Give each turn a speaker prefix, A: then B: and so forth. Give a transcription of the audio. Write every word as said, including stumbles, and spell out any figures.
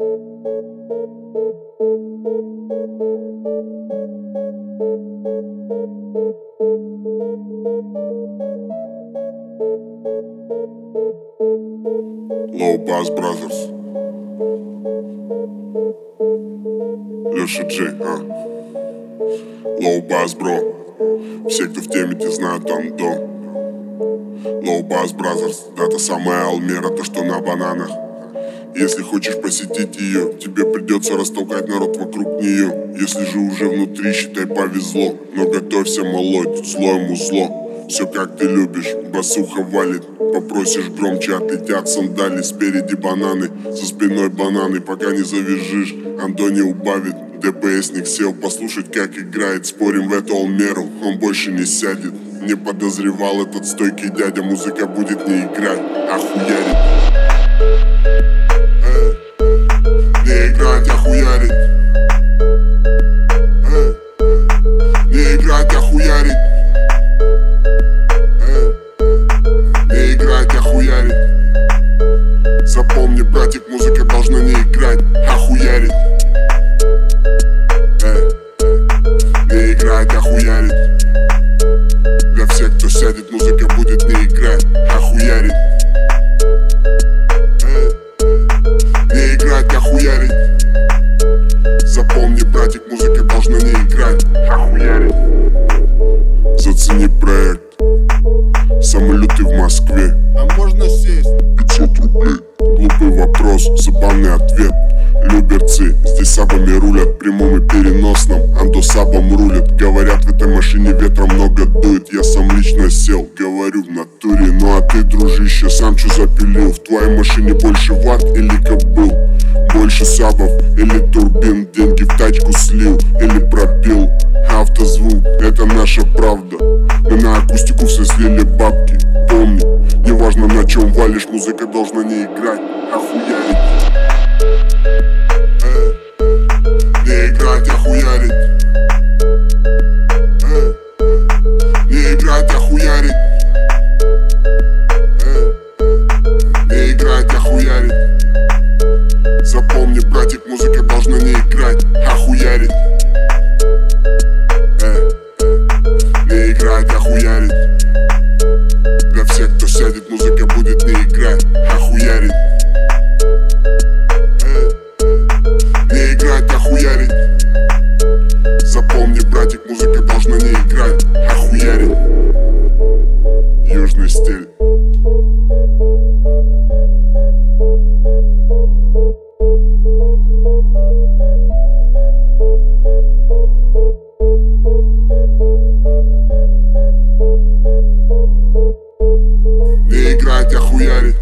A: Low Bass Brothers, Леша Джей, а? Low Bass Bro. Все, кто в теме, те знают Андо. Low Bass Brothers, да, та самая Алмера, то, что на бананах. Если хочешь посетить ее, тебе придется растолкать народ вокруг нее. Если же уже внутри, считай, повезло. Но готовься, малой, тут злое музло. Все как ты любишь, басуха валит. Попросишь громче, отлетят сандали. Спереди бананы, за спиной бананы. Пока не завяжешь, Андо не убавит. ДПСник сел послушать, как играет. Спорим в эту Алмеру, он больше не сядет. Не подозревал этот стойкий дядя, музыка будет не играть, а хуярить. Эй, не играть, а хуярить. Эй, не играть, а хуярить. Эй, не играть, а хуярить. Запомни, братик, музыка должна не играть, а хуярить. Эй, не играть, а хуярить. Для всех, кто сядет, музыка будет не играть, а хуярить. Эй, не играть, а хуярить. Запомни, братик, музыка должна не играть, а хуярить. Зацени проект. Самолеты в Москве.
B: А можно сесть?
A: пятьсот рублей. Глупый вопрос, забавный ответ. Люберцы, здесь сабами рулят, прямом и переносном. Андо сабом рулит. Говорят, в этой машине ветра много дует. Я сам лично сел, говорю в натуре. Ну а ты, дружище, сам чё запилил? В твоей машине больше ватт или кобыл? Больше сабов или турбин? Деньги в тачку слил или пропил? Автозвук, это наша правда. Мы на акустику все слили бабки. Помни, неважно на чем валишь, музыка должна не играть, а хуярить. Эй, не играть, а хуярить. Эй, не играть, а хуярить. Эй, не играть, а хуярить. Запомни, братик, музыка должна не играть, а хуярить. Эй, не играть, а хуярить. Для всех, кто сядет, музыка будет не играть, а хуярить. Эй, не играть, а хуярить. Запомни, братик, музыка должна не играть, а хуярить. Южный стиль. Не играть, а хуярить.